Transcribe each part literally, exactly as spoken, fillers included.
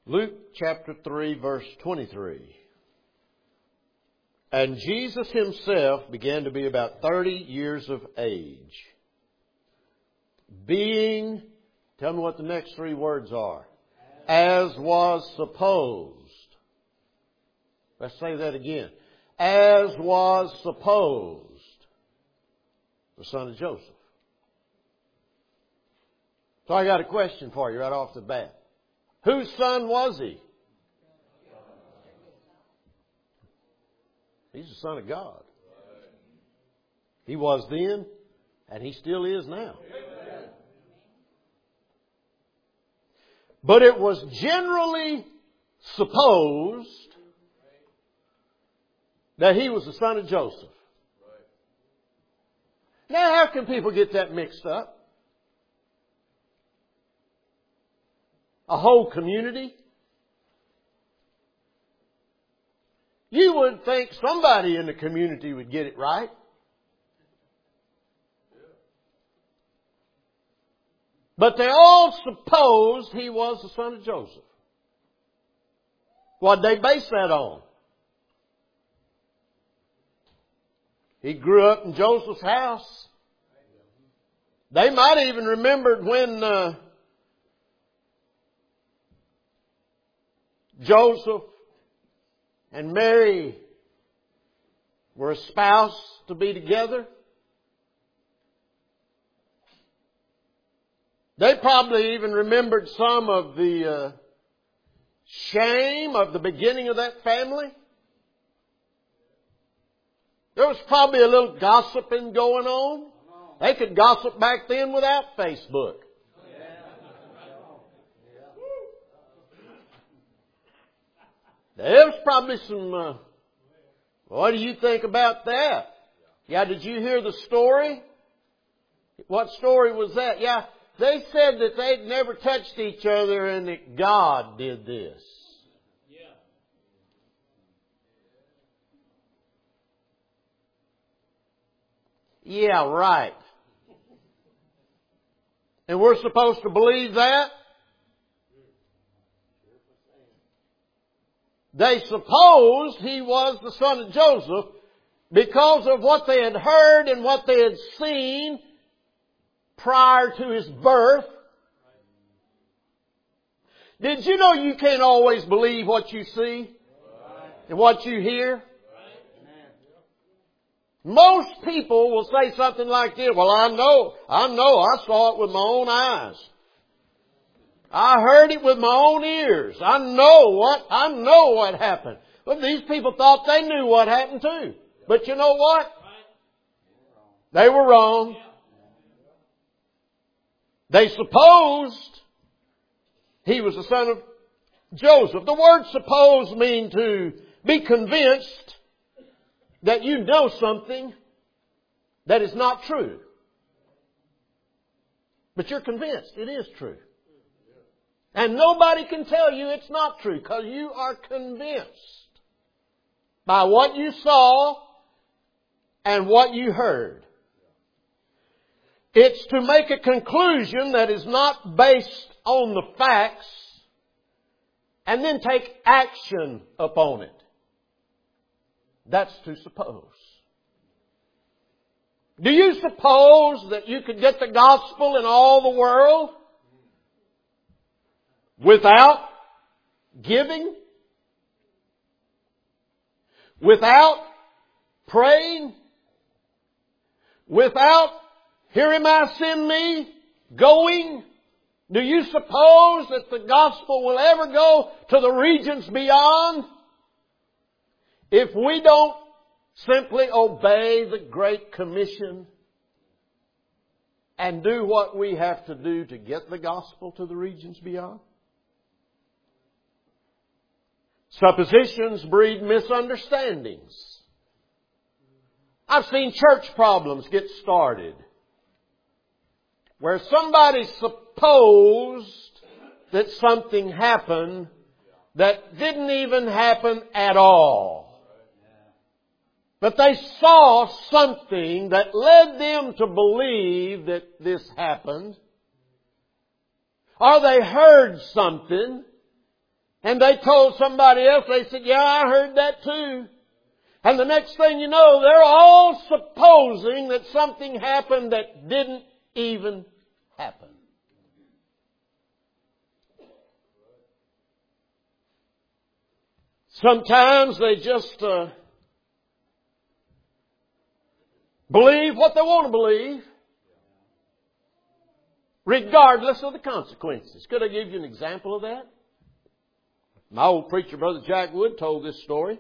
Luke chapter three, verse twenty-three. And Jesus himself began to be about thirty years of age, being, tell me what the next three words are, as was supposed. Let's say that again. As was supposed, the son of Joseph. So I got a question for you right off the bat. Whose son was he? He's the Son of God. He was then, and He still is now. But it was generally supposed that He was the son of Joseph. Now, how can people get that mixed up? A whole community? You would think somebody in the community would get it right. But they all supposed he was the son of Joseph. What did they base that on? He grew up in Joseph's house. They might have even remembered when uh, Joseph and Mary were espoused to be together. They probably even remembered some of the uh, shame of the beginning of that family. There was probably a little gossiping going on. They could gossip back then without Facebook. There was probably some, uh, what do you think about that? Yeah, did you hear the story? What story was that? Yeah, they said that they'd never touched each other and that God did this. Yeah. Yeah, right. And we're supposed to believe that? They supposed he was the son of Joseph because of what they had heard and what they had seen prior to his birth. Did you know you can't always believe what you see and what you hear? Most people will say something like this, well, I know, I know, I saw it with my own eyes. I heard it with my own ears. I know what, I know what happened. But these people thought they knew what happened too. But you know what? They were wrong. They supposed he was the son of Joseph. The word suppose means to be convinced that you know something that is not true. But you're convinced it is true. And nobody can tell you it's not true because you are convinced by what you saw and what you heard. It's to make a conclusion that is not based on the facts and then take action upon it. That's to suppose. Do you suppose that you could get the gospel in all the world without giving? Without praying? Without, here am I, send me, going? Do you suppose that the gospel will ever go to the regions beyond if we don't simply obey the Great Commission and do what we have to do to get the gospel to the regions beyond? Suppositions breed misunderstandings. I've seen church problems get started where somebody supposed that something happened that didn't even happen at all. But they saw something that led them to believe that this happened. Or they heard something And they told somebody else, they said, yeah, I heard that too. And the next thing you know, they're all supposing that something happened that didn't even happen. Sometimes they just uh, believe what they want to believe, regardless of the consequences. Could I give you an example of that? My old preacher, Brother Jack Wood, told this story.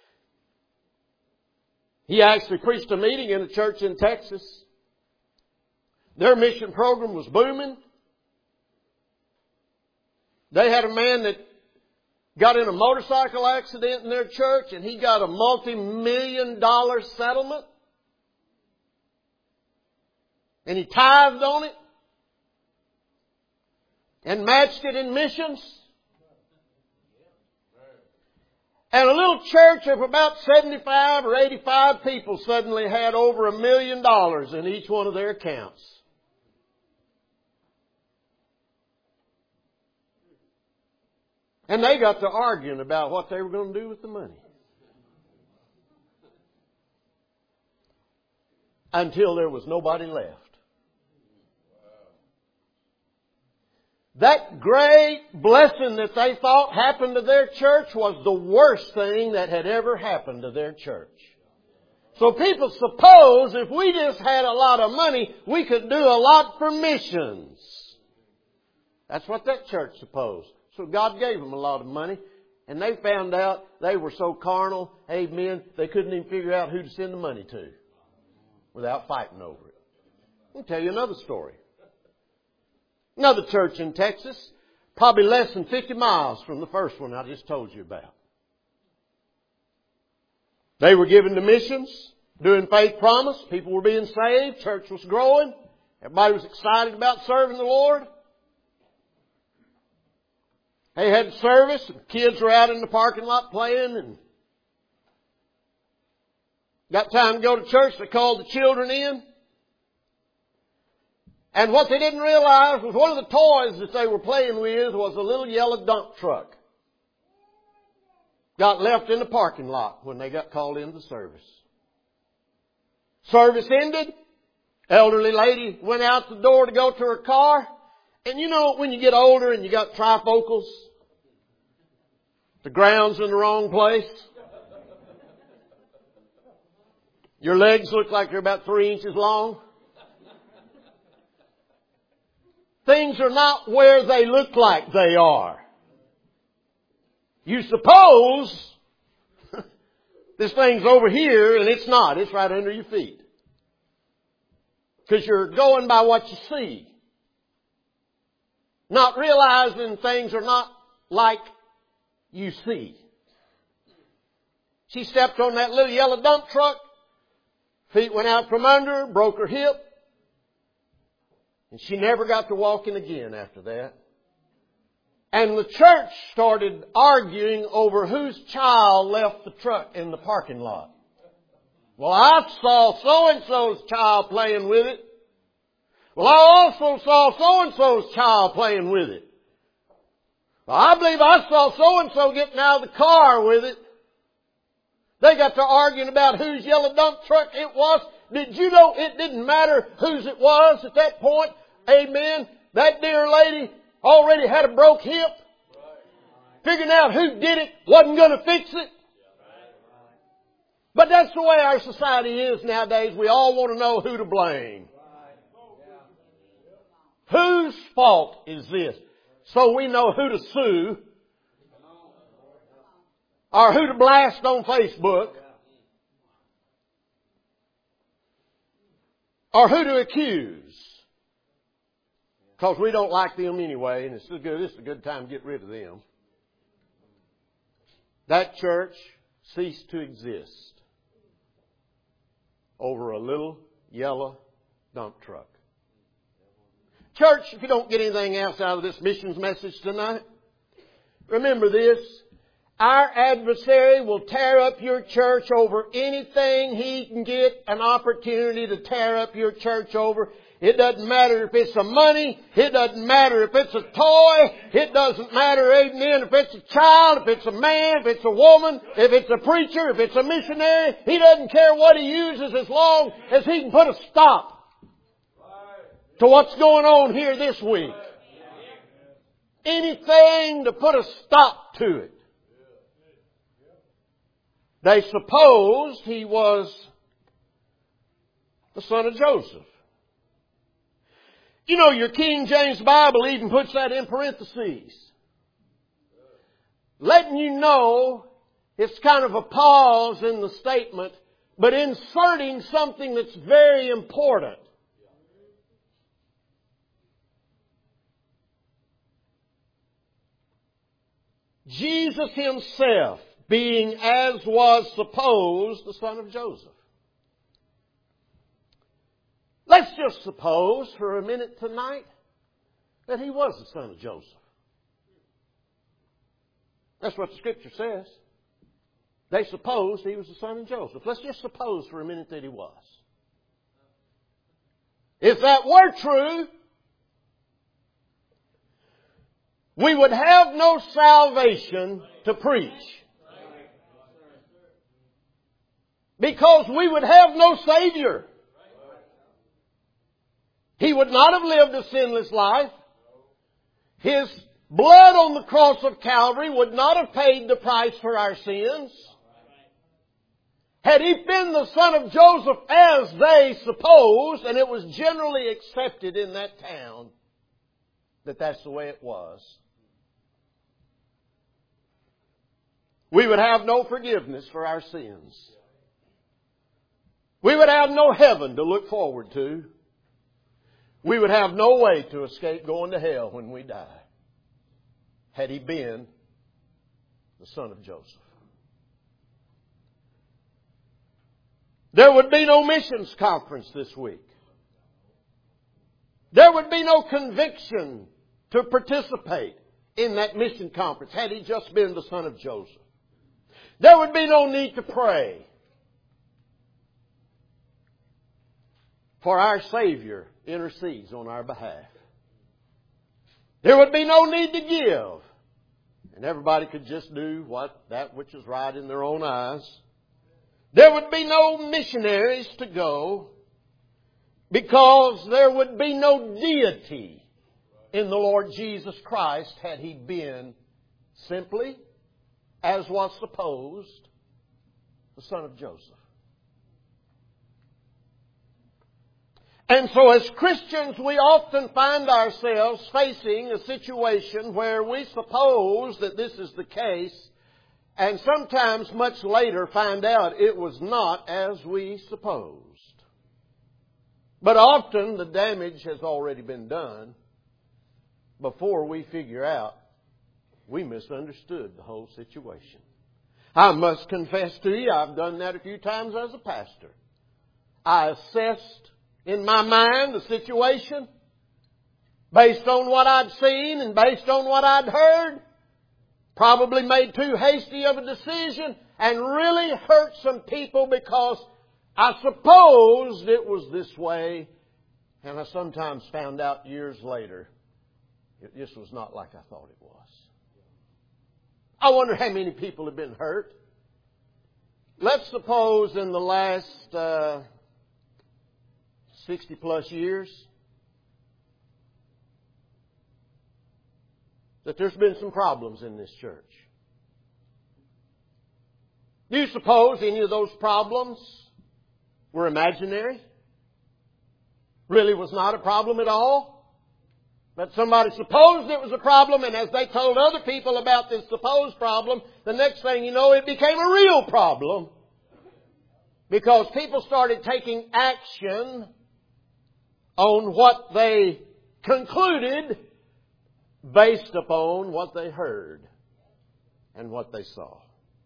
He actually preached a meeting in a church in Texas. Their mission program was booming. They had a man that got in a motorcycle accident in their church, and he got a multi-million dollar settlement. And he tithed on it and matched it in missions. And a little church of about seventy-five or eighty-five people suddenly had over a million dollars in each one of their accounts. And they got to arguing about what they were going to do with the money. Until there was nobody left. That great blessing that they thought happened to their church was the worst thing that had ever happened to their church. So people suppose if we just had a lot of money, we could do a lot for missions. That's what that church supposed. So God gave them a lot of money. And they found out they were so carnal, amen, they couldn't even figure out who to send the money to without fighting over it. I'll tell you another story. Another church in Texas, probably less than fifty miles from the first one I just told you about. They were given to missions, doing faith promise. People were being saved. Church was growing. Everybody was excited about serving the Lord. They had service. And kids were out in the parking lot playing. And got time to go to church. They called the children in. And what they didn't realize was one of the toys that they were playing with was a little yellow dump truck. Got left in the parking lot when they got called into service. Service ended. Elderly lady went out the door to go to her car. And you know when you get older and you got trifocals? The ground's in the wrong place. Your legs look like they're about three inches long. Things are not where they look like they are. You suppose this thing's over here and it's not. It's right under your feet. Because you're going by what you see. Not realizing things are not like you see. She stepped on that little yellow dump truck. Feet went out from under her, broke her hip. And she never got to walking again after that. And the church started arguing over whose child left the truck in the parking lot. Well, I saw so-and-so's child playing with it. Well, I also saw so-and-so's child playing with it. Well, I believe I saw so-and-so getting out of the car with it. They got to arguing about whose yellow dump truck it was. Did you know it didn't matter whose it was at that point? Amen. That dear lady already had a broke hip. Figuring out who did it wasn't going to fix it. But that's the way our society is nowadays. We all want to know who to blame. Whose fault is this? So we know who to sue. Or who to blast on Facebook. Or who to accuse. Because we don't like them anyway, and it's a good, it's a good time to get rid of them. That church ceased to exist over a little yellow dump truck. Church, if you don't get anything else out of this missions message tonight, remember this. Our adversary will tear up your church over anything he can get an opportunity to tear up your church over. It doesn't matter if it's a money. It doesn't matter if it's a toy. It doesn't matter, amen, if it's a child, if it's a man, if it's a woman, if it's a preacher, if it's a missionary. He doesn't care what he uses as long as he can put a stop to what's going on here this week. Anything to put a stop to it. They supposed he was the son of Joseph. You know, your King James Bible even puts that in parentheses. Letting you know it's kind of a pause in the statement, but inserting something that's very important. Jesus himself, being as was supposed the son of Joseph. Let's just suppose for a minute tonight that he was the son of Joseph. That's what the Scripture says. They supposed he was the son of Joseph. Let's just suppose for a minute that he was. If that were true, we would have no salvation to preach. Because we would have no Savior. He would not have lived a sinless life. His blood on the cross of Calvary would not have paid the price for our sins. Had he been the son of Joseph as they supposed, and it was generally accepted in that town that that's the way it was, we would have no forgiveness for our sins. We would have no heaven to look forward to. We would have no way to escape going to hell when we die, had he been the son of Joseph. There would be no missions conference this week. There would be no conviction to participate in that mission conference had he just been the son of Joseph. There would be no need to pray, for our Savior intercedes on our behalf. There would be no need to give, and everybody could just do what that which is right in their own eyes. There would be no missionaries to go, because there would be no deity in the Lord Jesus Christ had he been simply, as was supposed, the son of Joseph. And so as Christians, we often find ourselves facing a situation where we suppose that this is the case, and sometimes much later find out it was not as we supposed. But often the damage has already been done before we figure out we misunderstood the whole situation. I must confess to you, I've done that a few times as a pastor. I assessed in my mind the situation based on what I'd seen and based on what I'd heard. Probably made too hasty of a decision and really hurt some people because I supposed it was this way, and I sometimes found out years later it just was not like I thought it was. I wonder how many people have been hurt. Let's suppose in the last uh, sixty plus years that there's been some problems in this church. Do you suppose any of those problems were imaginary? Really was not a problem at all? But somebody supposed it was a problem, and as they told other people about this supposed problem, the next thing you know, it became a real problem. Because people started taking action on what they concluded based upon what they heard and what they saw.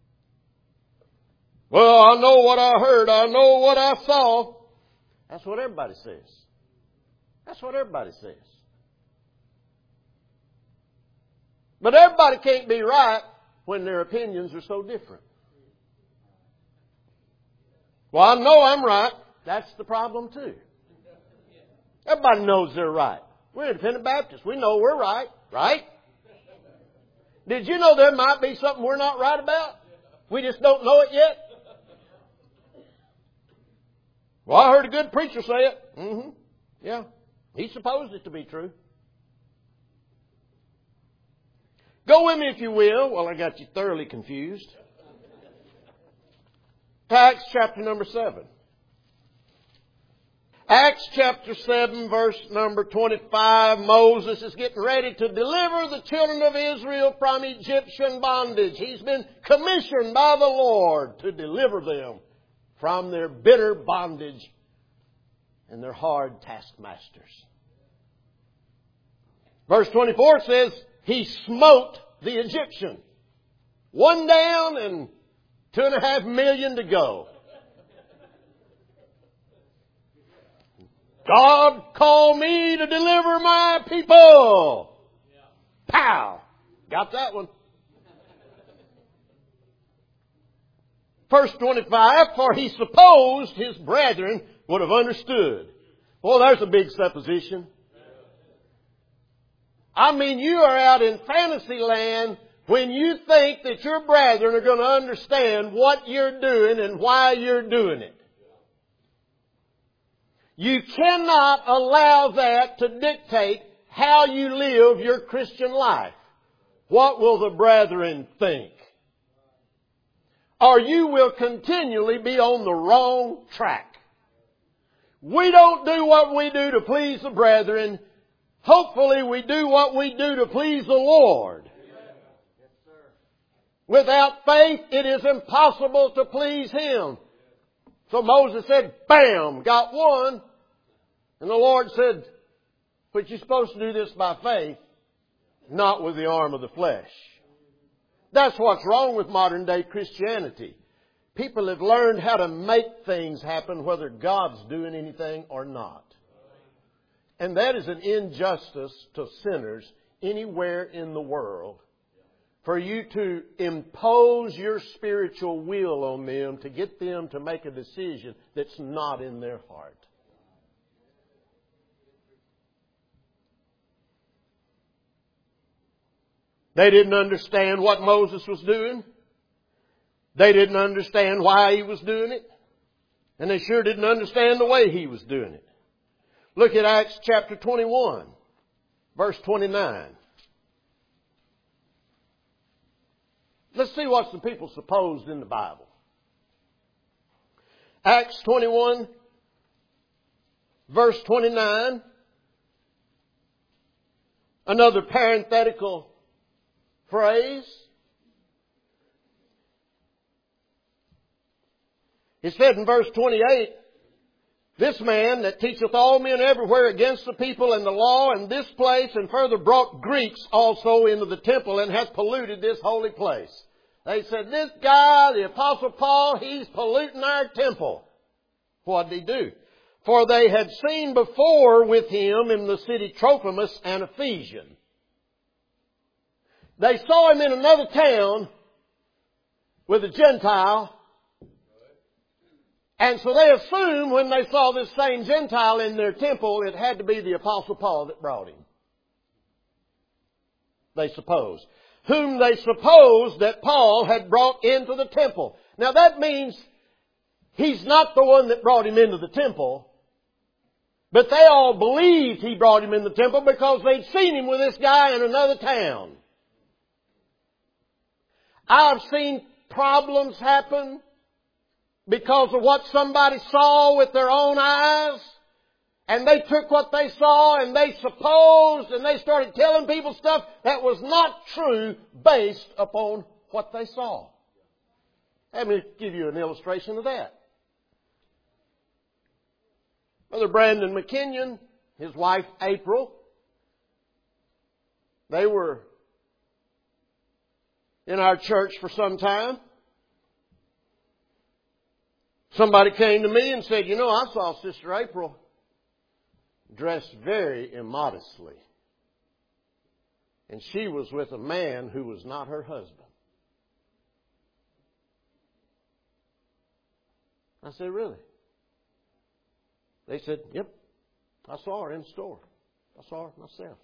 Well, I know what I heard. I know what I saw. That's what everybody says. That's what everybody says. But everybody can't be right when their opinions are so different. Well, I know I'm right. That's the problem too. Everybody knows they're right. We're independent Baptists. We know we're right, right? Did you know there might be something we're not right about? We just don't know it yet? Well, I heard a good preacher say it. Mm-hmm. Yeah. He supposed it to be true. Go with me if you will. Well, I got you thoroughly confused. Acts chapter number seven. Acts chapter seven, verse number twenty-five. Moses is getting ready to deliver the children of Israel from Egyptian bondage. He's been commissioned by the Lord to deliver them from their bitter bondage and their hard taskmasters. Verse twenty-four says, He smote the Egyptian. One down and two and a half million to go. God called me to deliver my people. Pow! Got that one. Verse twenty-five, for he supposed his brethren would have understood. Well, there's a big supposition. I mean, you are out in fantasy land when you think that your brethren are going to understand what you're doing and why you're doing it. You cannot allow that to dictate how you live your Christian life. What will the brethren think? Or you will continually be on the wrong track. We don't do what we do to please the brethren. Hopefully we do what we do to please the Lord. Without faith, it is impossible to please Him. So Moses said, bam, got one. And the Lord said, but you're supposed to do this by faith, not with the arm of the flesh. That's what's wrong with modern day Christianity. People have learned how to make things happen whether God's doing anything or not. And that is an injustice to sinners anywhere in the world. For you to impose your spiritual will on them to get them to make a decision that's not in their heart. They didn't understand what Moses was doing. They didn't understand why he was doing it. And they sure didn't understand the way he was doing it. Look at Acts chapter twenty-one, verse twenty-nine. Let's see what some people supposed in the Bible. Acts twenty-one, verse twenty-nine. Another parenthetical phrase. It said in verse twenty-eight, this man that teacheth all men everywhere against the people and the law in this place, and further brought Greeks also into the temple and hath polluted this holy place. They said, this guy, the Apostle Paul, he's polluting our temple. What did he do? For they had seen before with him in the city Trophimus, an Ephesian. They saw him in another town with a Gentile. And so they assumed when they saw this same Gentile in their temple, it had to be the Apostle Paul that brought him. They supposed. Whom they supposed that Paul had brought into the temple. Now that means he's not the one that brought him into the temple. But they all believed he brought him in the temple because they'd seen him with this guy in another town. I've seen problems happen because of what somebody saw with their own eyes. And they took what they saw and they supposed and they started telling people stuff that was not true based upon what they saw. Let me give you an illustration of that. Brother Brandon McKinnon, his wife April, they were in our church for some time. Somebody came to me and said, you know, I saw Sister April dressed very immodestly. And she was with a man who was not her husband. I said, really? They said, yep. I saw her in the store. I saw her myself.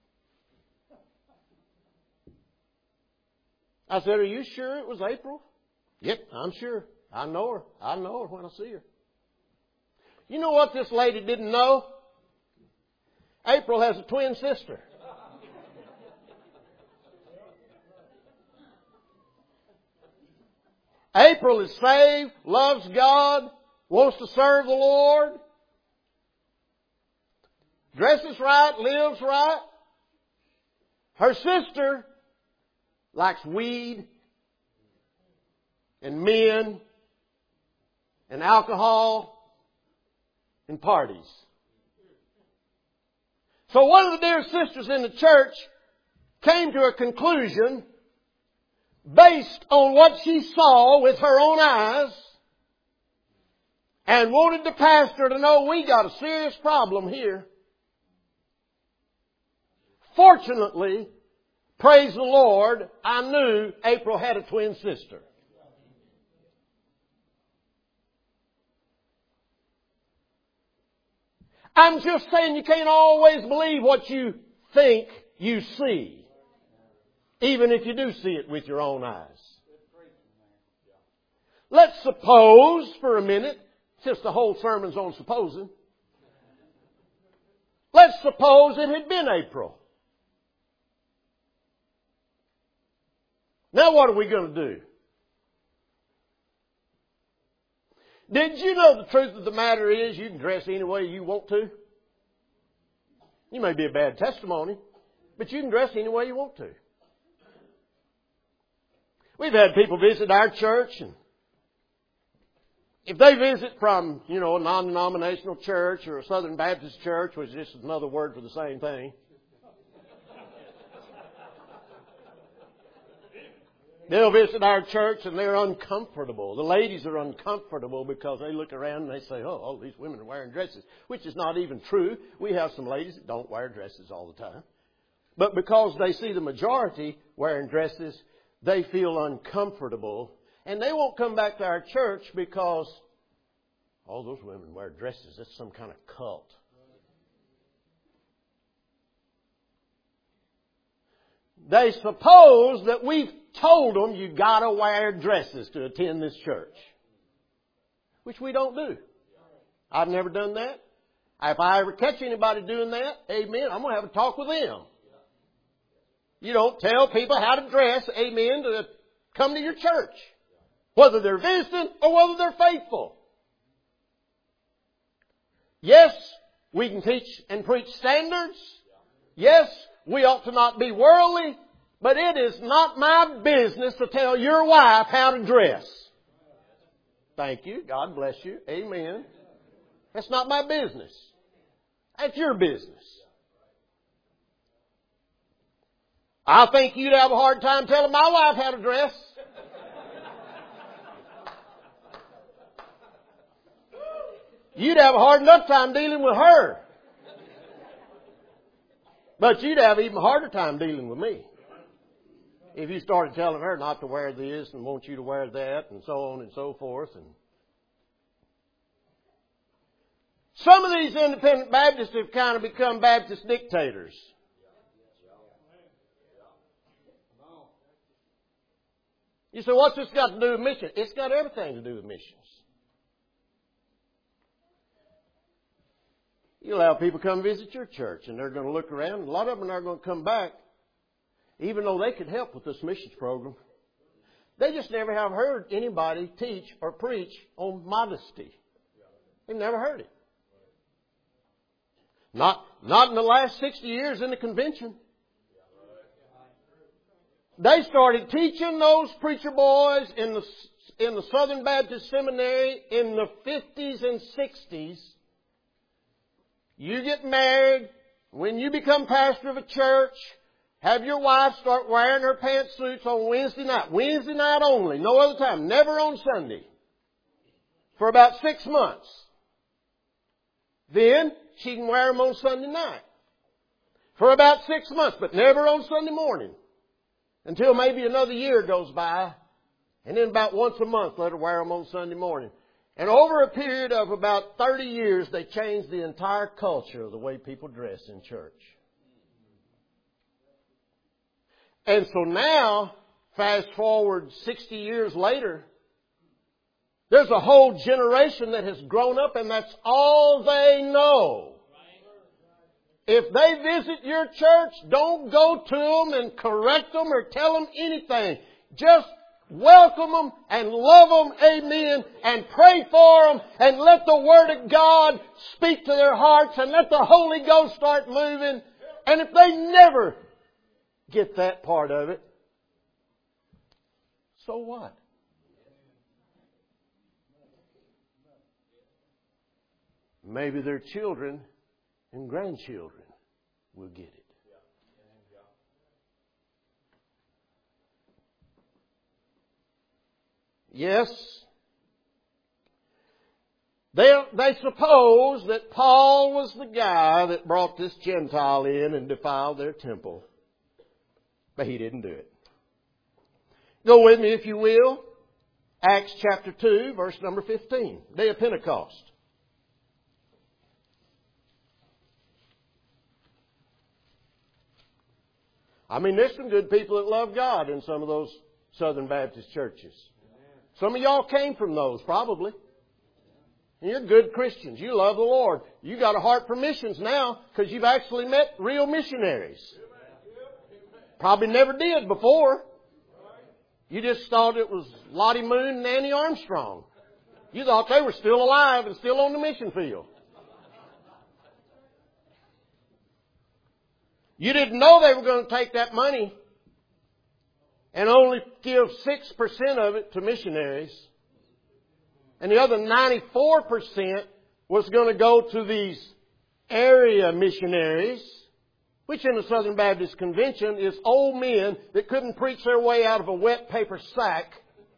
I said, are you sure it was April? Yep, I'm sure. I know her. I know her when I see her. You know what this lady didn't know? April has a twin sister. April is saved, loves God, wants to serve the Lord, dresses right, lives right. Her sister likes weed and men and alcohol and parties. So one of the dear sisters in the church came to a conclusion based on what she saw with her own eyes and wanted the pastor to know we got a serious problem here. Fortunately, praise the Lord, I knew April had a twin sister. I'm just saying you can't always believe what you think you see, even if you do see it with your own eyes. Let's suppose for a minute, since the whole sermon's on supposing, let's suppose it had been April. Now what are we going to do? Did you know the truth of the matter is you can dress any way you want to? You may be a bad testimony, but you can dress any way you want to. We've had people visit our church, and if they visit from, you know, a non-denominational church or a Southern Baptist church, which is just another word for the same thing, they'll visit our church and they're uncomfortable. The ladies are uncomfortable because they look around and they say, oh, all these women are wearing dresses, which is not even true. We have some ladies that don't wear dresses all the time. But because they see the majority wearing dresses, they feel uncomfortable. And they won't come back to our church because all those women wear dresses. That's some kind of cult. They suppose that we've told them you got to wear dresses to attend this church, which we don't do. I've never done that. If I ever catch anybody doing that, amen, I'm going to have a talk with them. You don't tell people how to dress, amen, to come to your church, whether they're visiting or whether they're faithful. Yes, we can teach and preach standards. Yes, we ought to not be worldly, but it is not my business to tell your wife how to dress. Thank you. God bless you. Amen. That's not my business. That's your business. I think you'd have a hard time telling my wife how to dress. You'd have a hard enough time dealing with her. But you'd have an even harder time dealing with me if you started telling her not to wear this and want you to wear that and so on and so forth. And some of these independent Baptists have kind of become Baptist dictators. You say, what's this got to do with mission? It's got everything to do with missions. You allow people to come visit your church and they're going to look around. A lot of them are going to come back, even though they could help with this missions program. They just never have heard anybody teach or preach on modesty. They've never heard it. Not, not in the last sixty years in the convention. They started teaching those preacher boys in the, in the Southern Baptist Seminary in the fifties and sixties. You get married. When you become pastor of a church, have your wife start wearing her pantsuits on Wednesday night. Wednesday night only. No other time. Never on Sunday. For about six months. Then she can wear them on Sunday night. For about six months, but never on Sunday morning. Until maybe another year goes by. And then about once a month let her wear them on Sunday morning. And over a period of about thirty years, they changed the entire culture of the way people dress in church. And so now, fast forward sixty years later, there's a whole generation that has grown up and that's all they know. If they visit your church, don't go to them and correct them or tell them anything. Just welcome them and love them, amen, and pray for them and let the Word of God speak to their hearts and let the Holy Ghost start moving. And if they never get that part of it, so what? Maybe their children and grandchildren will get it. Yes, they, they suppose that Paul was the guy that brought this Gentile in and defiled their temple. But he didn't do it. Go with me, if you will. Acts chapter two, verse number fifteen. Day of Pentecost. I mean, there's some good people that love God in some of those Southern Baptist churches. Some of y'all came from those, probably. And you're good Christians. You love the Lord. You got a heart for missions now because you've actually met real missionaries. Probably never did before. You just thought it was Lottie Moon and Annie Armstrong. You thought they were still alive and still on the mission field. You didn't know they were going to take that money and only give six percent of it to missionaries. And the other ninety-four percent was going to go to these area missionaries, which in the Southern Baptist Convention is old men that couldn't preach their way out of a wet paper sack.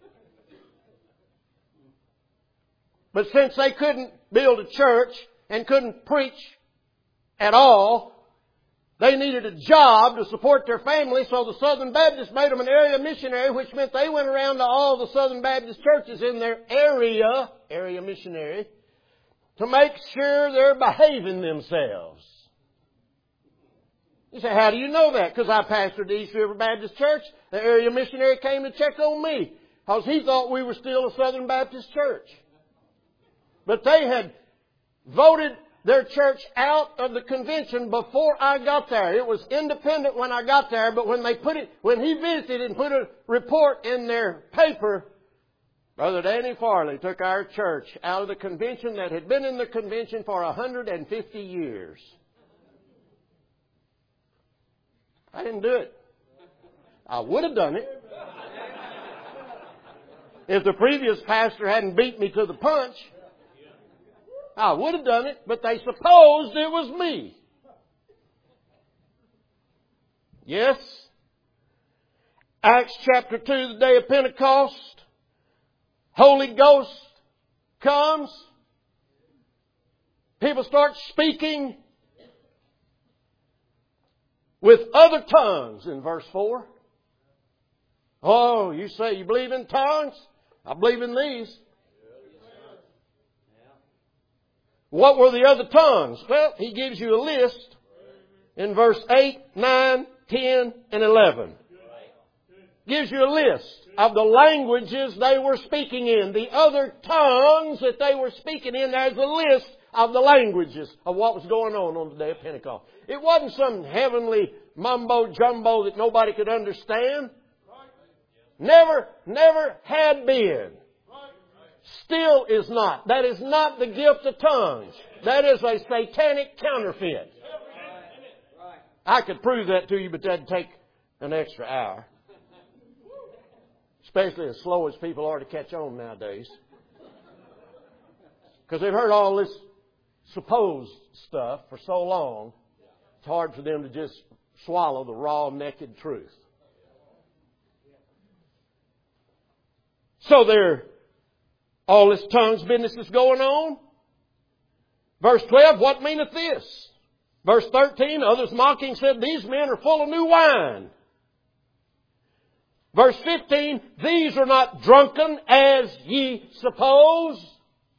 But since they couldn't build a church and couldn't preach at all, they needed a job to support their family, so the Southern Baptists made them an area missionary, which meant they went around to all the Southern Baptist churches in their area, area missionary, to make sure they're behaving themselves. You say, how do you know that? Because I pastored the East River Baptist Church. The area missionary came to check on me because he thought we were still a Southern Baptist church. But they had voted their church out of the convention before I got there. It was independent when I got there, but when they put it, when he visited and put a report in their paper, Brother Danny Farley took our church out of the convention that had been in the convention for one hundred fifty years. I didn't do it. I would have done it if the previous pastor hadn't beat me to the punch. I would have done it, but they supposed it was me. Yes. Acts chapter two, the day of Pentecost. Holy Ghost comes. People start speaking with other tongues in verse four. Oh, you say you believe in tongues? I believe in these. What were the other tongues? Well, he gives you a list in verse eight, nine, ten, and eleven. Gives you a list of the languages they were speaking in. The other tongues that they were speaking in, there's a list of the languages of what was going on on the day of Pentecost. It wasn't some heavenly mumbo-jumbo that nobody could understand. Never, never had been. Still is not. That is not the gift of tongues. That is a satanic counterfeit. I could prove that to you, but that'd take an extra hour. Especially as slow as people are to catch on nowadays. Because they've heard all this supposed stuff for so long, it's hard for them to just swallow the raw, naked truth. So there, all this tongues business is going on. Verse twelve, what meaneth this? Verse thirteen, others mocking said, these men are full of new wine. Verse fifteen, these are not drunken as ye suppose.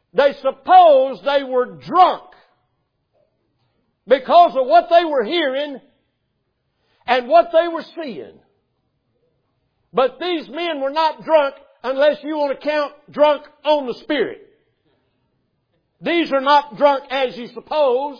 They supposed they were drunk because of what they were hearing and what they were seeing. But these men were not drunk unless you want to count drunk on the Spirit. These are not drunk as you suppose.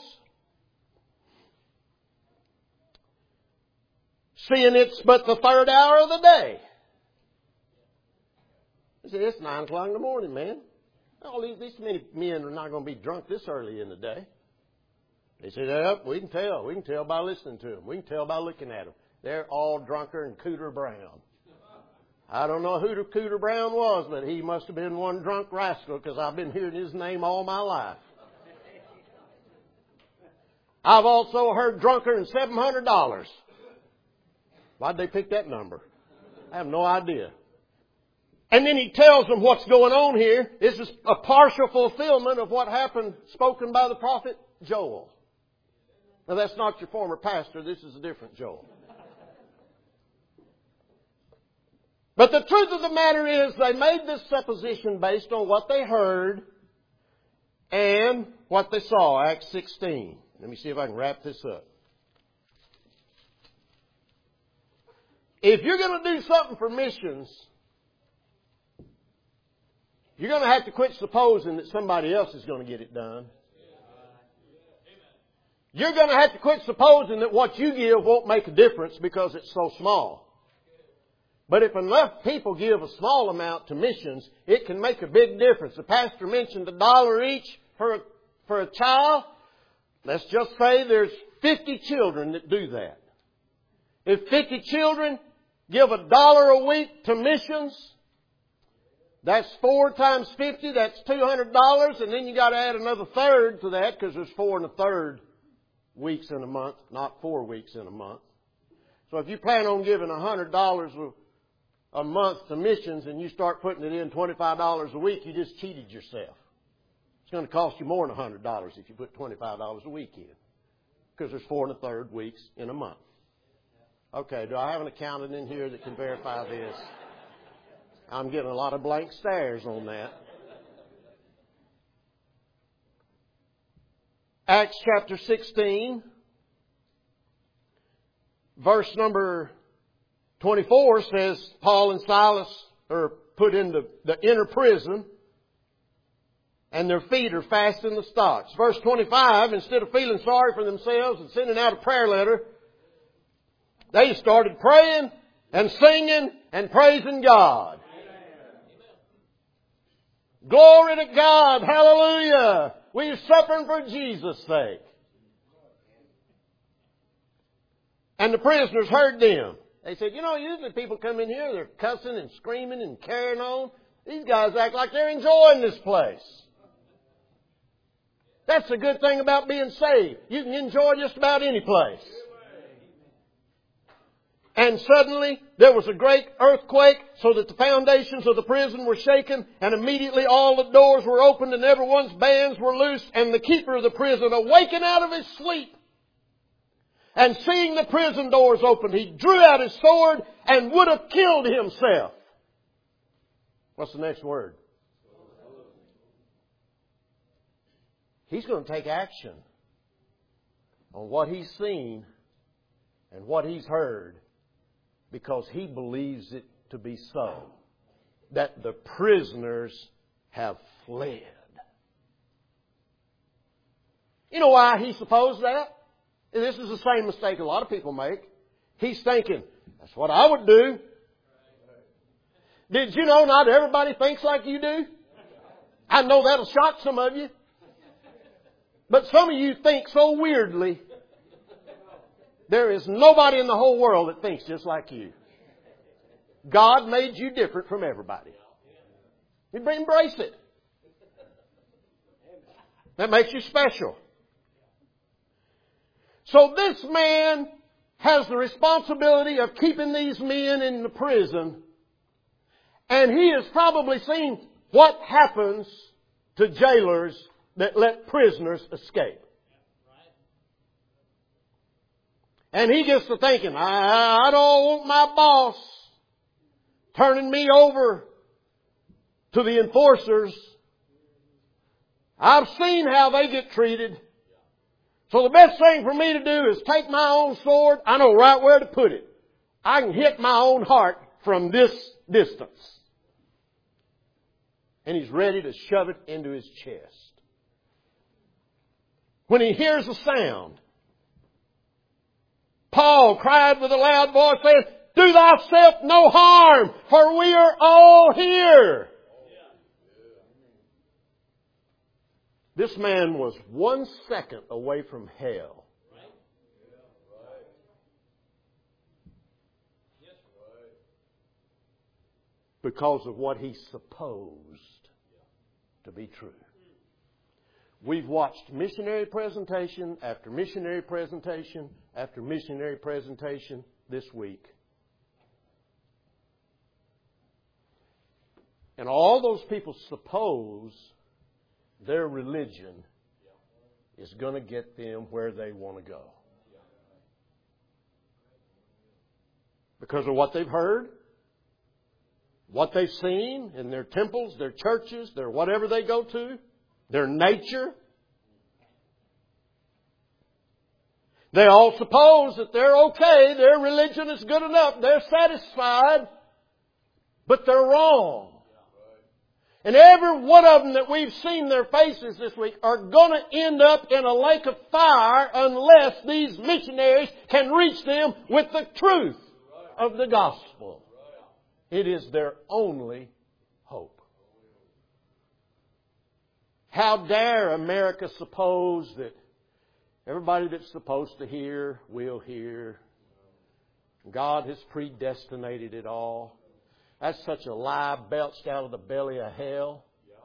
Seeing it's but the third hour of the day. You say, it's nine o'clock in the morning, man. All these, these many men are not going to be drunk this early in the day. They say, yep, we can tell. We can tell by listening to them. We can tell by looking at them. They're all drunker than Cooter Brown. I don't know who Cooter Brown was, but he must have been one drunk rascal because I've been hearing his name all my life. I've also heard drunker than seven hundred dollars. Why'd they pick that number? I have no idea. And then he tells them what's going on here. This is a partial fulfillment of what happened spoken by the prophet Joel. Now that's not your former pastor. This is a different Joel. But the truth of the matter is they made this supposition based on what they heard and what they saw. Acts sixteen. Let me see if I can wrap this up. If you're going to do something for missions, you're going to have to quit supposing that somebody else is going to get it done. You're going to have to quit supposing that what you give won't make a difference because it's so small. But if enough people give a small amount to missions, it can make a big difference. The pastor mentioned a dollar each for a, for a child. Let's just say there's fifty children that do that. If fifty children give a dollar a week to missions, that's four times fifty, that's two hundred dollars, and then you got to add another third to that because there's four and a third weeks in a month, not four weeks in a month. So if you plan on giving one hundred dollars a month to missions and you start putting it in twenty-five dollars a week, you just cheated yourself. It's going to cost you more than one hundred dollars if you put twenty-five dollars a week in because there's four and a third weeks in a month. Okay, do I have an accountant in here that can verify this? I'm getting a lot of blank stares on that. Acts chapter sixteen, verse number twenty-four says Paul and Silas are put into the inner prison and their feet are fast in the stocks. Verse twenty-five, instead of feeling sorry for themselves and sending out a prayer letter, they started praying and singing and praising God. Glory to God. Hallelujah. We're suffering for Jesus' sake. And the prisoners heard them. They said, you know, usually people come in here, they're cussing and screaming and carrying on. These guys act like they're enjoying this place. That's the good thing about being saved. You can enjoy just about any place. And suddenly there was a great earthquake so that the foundations of the prison were shaken, and immediately all the doors were opened and everyone's bands were loosed, and the keeper of the prison, awakened out of his sleep and seeing the prison doors open, he drew out his sword and would have killed himself. What's the next word? He's going to take action on what he's seen and what he's heard, because he believes it to be so, that the prisoners have fled. You know why he supposed that? And this is the same mistake a lot of people make. He's thinking, that's what I would do. Did you know not everybody thinks like you do? I know that'll shock some of you. But some of you think so weirdly. There is nobody in the whole world that thinks just like you. God made you different from everybody. You embrace it. That makes you special. So this man has the responsibility of keeping these men in the prison. And he has probably seen what happens to jailers that let prisoners escape. And he gets to thinking, I, I don't want my boss turning me over to the enforcers I've seen how they get treated. So the best thing for me to do is take my own sword. I know right where to put it. I can hit my own heart from this distance. And he's ready to shove it into his chest. When he hears a sound, Paul cried with a loud voice saying, do thyself no harm, for we are all here. This man was one second away from hell. Because of what he supposed to be true. We've watched missionary presentation after missionary presentation after missionary presentation this week. And all those people suppose their religion is going to get them where they want to go. Because of what they've heard, what they've seen in their temples, their churches, their whatever they go to, their nature. They all suppose that they're okay, their religion is good enough, they're satisfied, but they're wrong. And every one of them that we've seen their faces this week are going to end up in a lake of fire unless these missionaries can reach them with the truth of the gospel. It is their only hope. How dare America suppose that everybody that's supposed to hear will hear? God has predestinated it all. That's such a lie belched out of the belly of hell.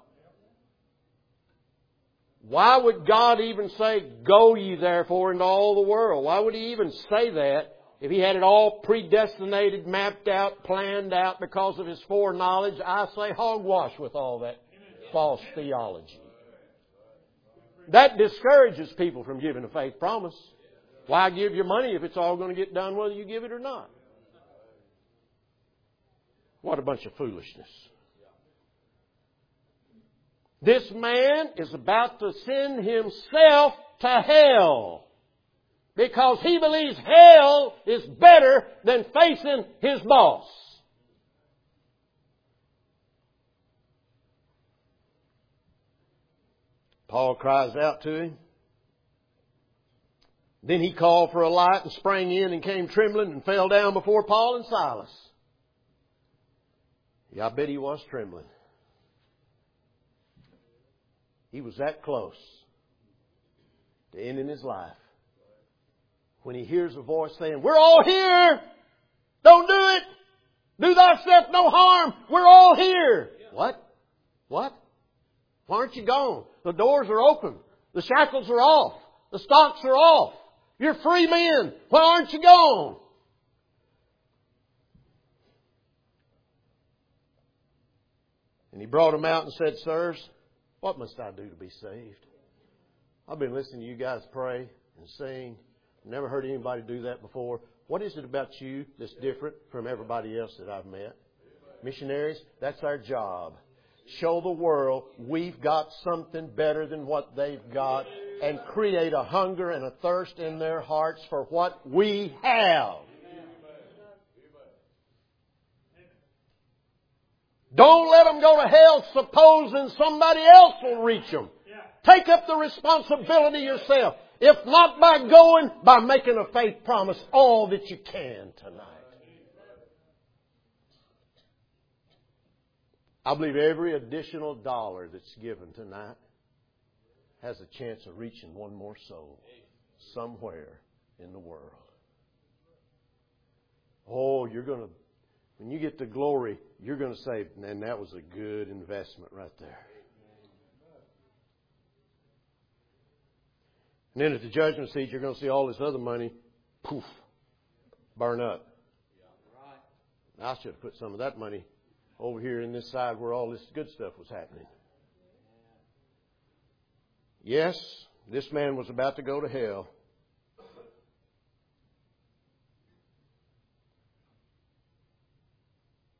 Why would God even say, go ye therefore into all the world? Why would He even say that if He had it all predestinated, mapped out, planned out because of His foreknowledge? I say hogwash with all that false theology. That discourages people from giving a faith promise. Why give your money if it's all going to get done whether you give it or not? What a bunch of foolishness. This man is about to send himself to hell because he believes hell is better than facing his boss. Paul cries out to him. Then he called for a light and sprang in and came trembling and fell down before Paul and Silas. Yeah, I bet he was trembling. He was that close to ending his life. When he hears a voice saying, we're all here! Don't do it! Do thyself no harm! We're all here! What? What? Why aren't you gone? The doors are open. The shackles are off. The stocks are off. You're free men. Why aren't you gone? And he brought them out and said, sirs, what must I do to be saved? I've been listening to you guys pray and sing. Never heard anybody do that before. What is it about you that's different from everybody else that I've met? Missionaries, that's our job. Show the world we've got something better than what they've got and create a hunger and a thirst in their hearts for what we have. Don't let them go to hell supposing somebody else will reach them. Take up the responsibility yourself. If not by going, by making a faith promise all that you can tonight. I believe every additional dollar that's given tonight has a chance of reaching one more soul somewhere in the world. Oh, you're going to, when you get to glory, you're going to say, man, that was a good investment right there. And then at the judgment seat, you're going to see all this other money, poof, burn up. I should have put some of that money over here in this side where all this good stuff was happening. Yes, this man was about to go to hell.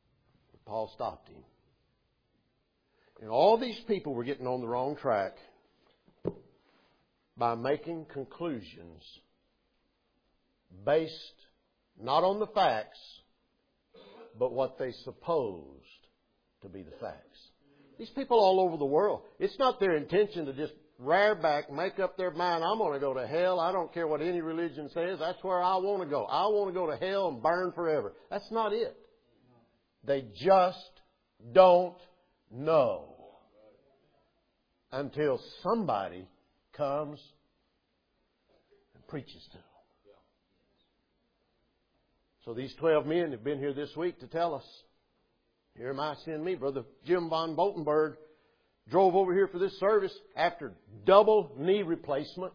Paul stopped him. And all these people were getting on the wrong track. by making conclusions based not on the facts, but what they supposed to be the facts. These people all over the world, it's not their intention to just rear back, make up their mind, I'm going to go to hell. I don't care what any religion says. That's where I want to go. I want to go to hell and burn forever. That's not it. They just don't know until somebody comes and preaches to them. So these twelve men have been here this week to tell us, here am I, send me. Brother Jim von Boltenberg drove over here for this service after double knee replacement.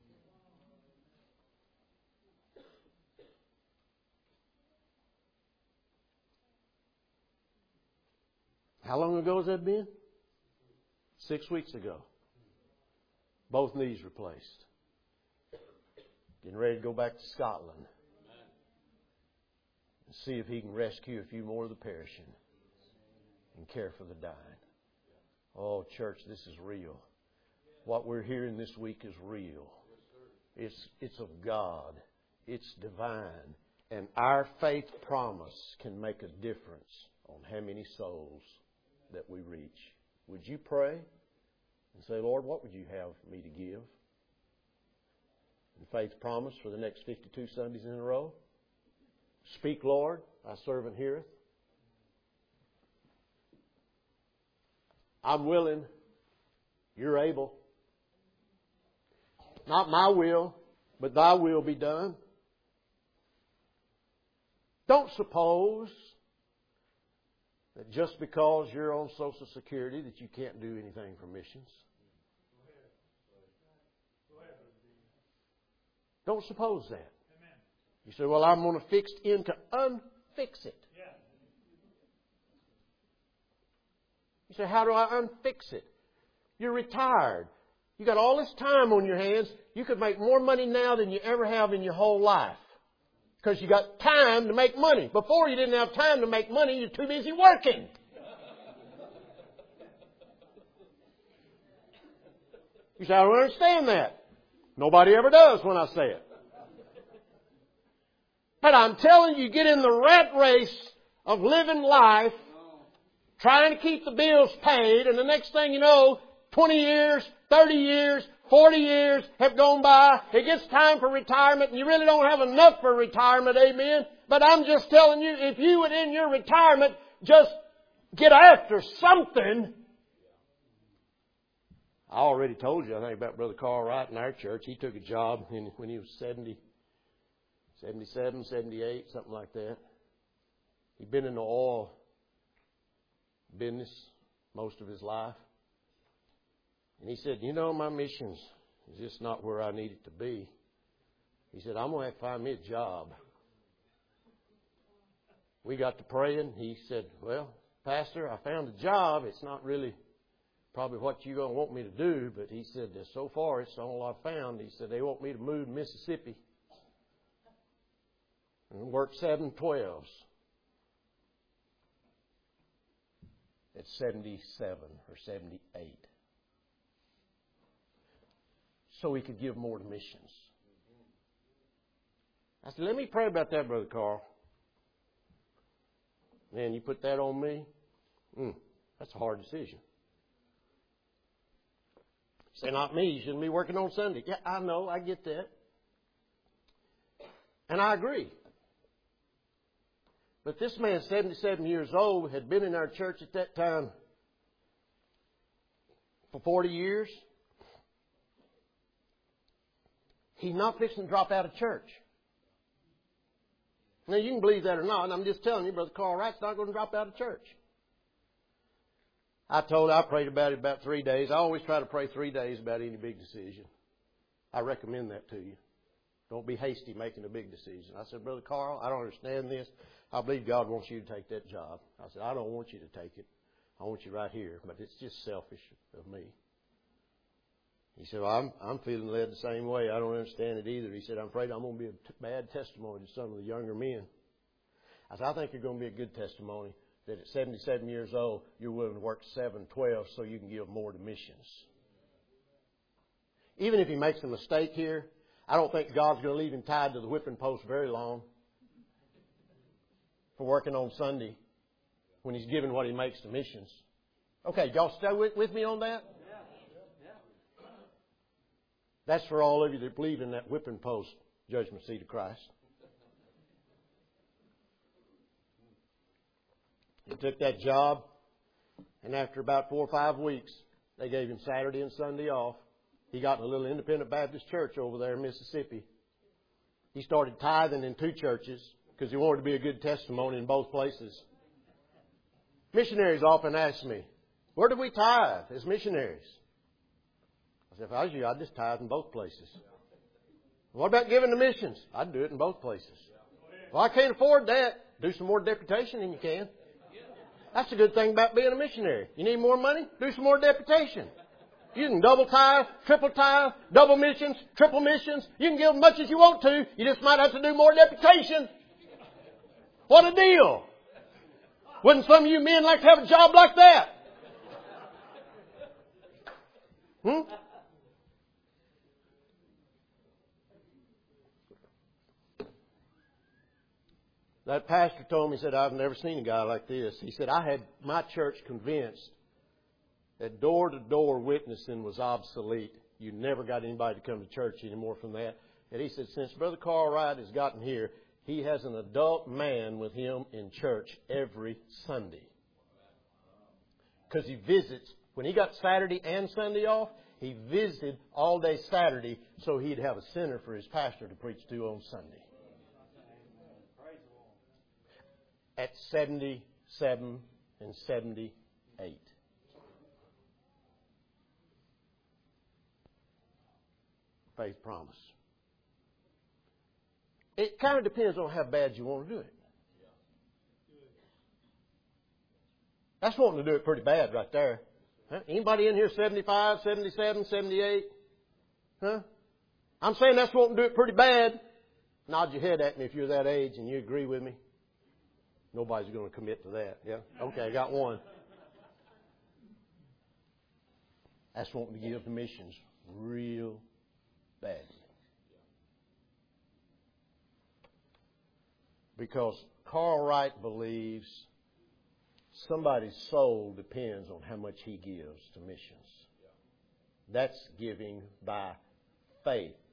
How long ago has that been? Six weeks ago. Both knees replaced. Getting ready to go back to Scotland and see if he can rescue a few more of the perishing and care for the dying. Oh, church, this is real. What we're hearing this week is real. It's, it's of God. It's divine. And our faith promise can make a difference on how many souls that we reach. Would you pray and say, Lord, what would you have me to give? And faith promise for the next fifty-two Sundays in a row. Speak, Lord, thy servant heareth. I'm willing. You're able. Not my will, but thy will be done. Don't suppose that just because you're on Social Security that you can't do anything for missions. Don't suppose that. You say, well, I'm on a fixed end to unfix it. You say, how do I unfix it? You're retired. You got all this time on your hands. You could make more money now than you ever have in your whole life. Because you got time to make money. Before you didn't have time to make money, you're too busy working. You say, I don't understand that. Nobody ever does when I say it. But I'm telling you, get in the rat race of living life, trying to keep the bills paid, and the next thing you know, twenty years, thirty years, forty years have gone by. It gets time for retirement, and you really don't have enough for retirement, amen? But I'm just telling you, if you would in your retirement just get after something. I already told you, I think, about Brother Carl Wright in our church. He took a job in, when he was seventy, seventy-seven, seventy-eight, something like that. He'd been in the oil business most of his life. And he said, you know, my missions is just not where I need it to be. He said, I'm going to have to find me a job. We got to praying. He said, well, Pastor, I found a job. It's not really probably what you're going to want me to do. But he said, so far, it's all I've found. He said, they want me to move to Mississippi and work seven twelves. At seventy-seven or seventy-eight. So he could give more to missions. I said, let me pray about that, Brother Carl. Man, you put that on me? Mm, that's a hard decision. Say, not me. You shouldn't be working on Sunday. Yeah, I know. I get that. And I agree. But this man, seventy-seven years old, had been in our church at that time for forty years. He's not fixing to drop out of church. Now, you can believe that or not. I'm just telling you, Brother Carl Wright's not going to drop out of church. I told I prayed about it about three days. I always try to pray three days about any big decision. I recommend that to you. Don't be hasty making a big decision. I said, Brother Carl, I don't understand this. I believe God wants you to take that job. I said, I don't want you to take it. I want you right here. But it's just selfish of me. He said, well, I'm, I'm feeling led the same way. I don't understand it either. He said, I'm afraid I'm going to be a t- bad testimony to some of the younger men. I said, I think you're going to be a good testimony that at seventy-seven years old, you're willing to work seven twelve so you can give more to missions. even if he makes a mistake here, I don't think God's going to leave him tied to the whipping post very long for working on Sunday when he's given what he makes to missions. Okay, y'all stay with, with me on that? That's for all of you that believe in that whipping post judgment seat of Christ. He took that job, and after about four or five weeks, they gave him Saturday and Sunday off. He got in a little independent Baptist church over there in Mississippi. He started tithing in two churches because he wanted to be a good testimony in both places. Missionaries often ask me, where do we tithe as missionaries? I said, if I was you, I'd just tithe in both places. What about giving to missions? I'd do it in both places. Well, I can't afford that. Do some more deputation than you can. That's the good thing about being a missionary. You need more money? Do some more deputation. You can double tithe, triple tithe, double missions, triple missions. You can give as much as you want to. You just might have to do more deputation. What a deal. Wouldn't some of you men like to have a job like that? Hmm? That pastor told me, he said, I've never seen a guy like this. He said, I had my church convinced that door-to-door witnessing was obsolete. You never got anybody to come to church anymore from that. And he said, since Brother Carl Wright has gotten here, he has an adult man with him in church every Sunday. Because he visits. When he got Saturday and Sunday off, he visited all day Saturday so he'd have a center for his pastor to preach to on Sunday. At seventy-seven and seventy-eight. Faith promise. It kind of depends on how bad you want to do it. That's wanting to do it pretty bad right there. Huh? Anybody in here seventy-five, seventy-seven, seventy-eight? Huh? I'm saying that's wanting to do it pretty bad. Nod your head at me if you're that age and you agree with me. Nobody's going to commit to that. Yeah? Okay, I got one. That's wanting to give to missions real badly. Because Carl Wright believes somebody's soul depends on how much he gives to missions. That's giving by faith.